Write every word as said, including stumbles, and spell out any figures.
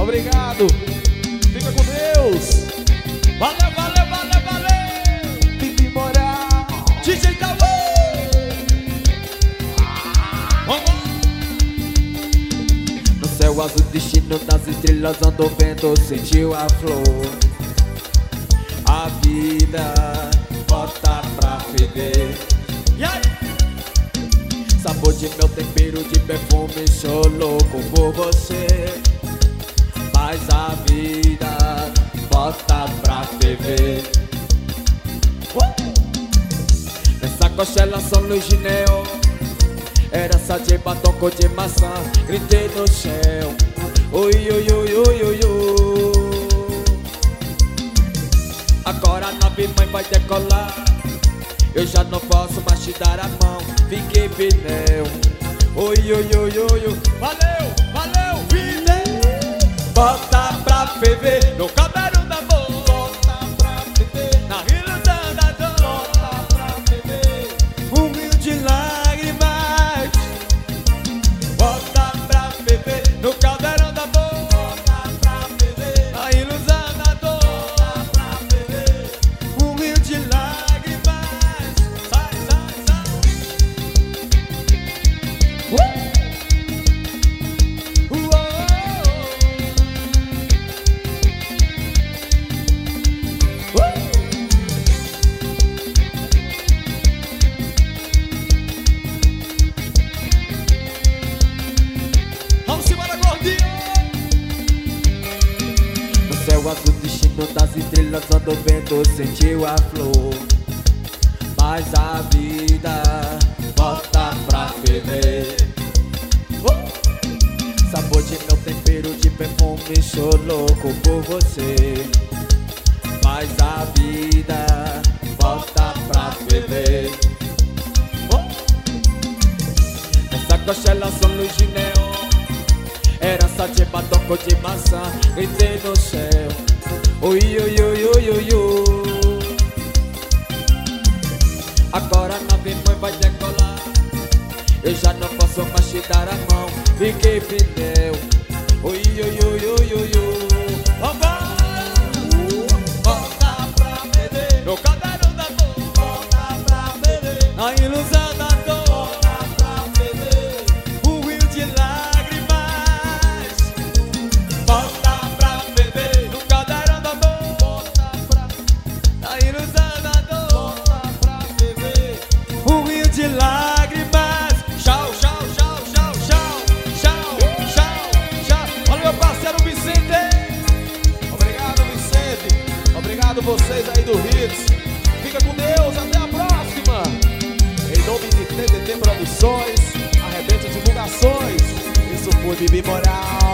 Obrigado. Fica com Deus. Valeu, valeu, valeu, valeu. Bibi Moral, D J Cauê. No céu azul, destino das estrelas, andou vento, sentiu a flor. A vida bota pra ferver. E aí? Sabor de meu tempero, de perfume, sou louco por você. Mas a vida bota pra ferver. uh! Nessa costela São Luís de neon, era só de batom cor de maçã. Gritei no céu, oi, oi, oi, oi, oi, oi. Agora a nave mãe vai decolar, eu já não posso mais te dar a mão. Fiquei pneu, oi, oi, oi, oi, oi. Valeu, valeu, pneu. Bota pra ferver no cabelo da boca. Bota pra ferver na ilusão da dor. Bota pra ferver um rio de lágrimas. Bota pra ferver no caldeirão da boca. Bota pra ferver na ilusão da dor. Bota pra ferver um rio de lágrimas. Sai, sai, sai. uh! No céu azul, destino das estrelas, andou vento, sentiu a flor. Mas a vida volta pra ferver. uh! Sabor de meu tempero, de perfume, sou louco por você. Mas a vida volta pra ferver. uh! Nessa costela São Luís de neon, era só de batom cor de maçã. Gritei no céu, oi, oi, oi, oi, oi, oi. Agora a nave mãe vai decolar, eu já não posso mais te dar a mão. Fiquei pneu, oi, oi, oi, oi, oi, oi. Volta pra ferver no caderno da dor. Volta pra ferver na ilusão da dor. Volta pra ferver um rio de lágrimas. Volta pra ferver no caderno da dor. Volta pra na ilusão da dor. Volta pra ferver um rio de lágrimas. Tchau, tchau, tchau, tchau, tchau, tchau, tchau, tchau. Olha meu parceiro Vicente. Obrigado, Vicente. Obrigado vocês aí do Hits. Fica com Deus, até a próxima. Em nome de T D T Produções, Arrebenta Divulgações. Isso foi Bibi Moral.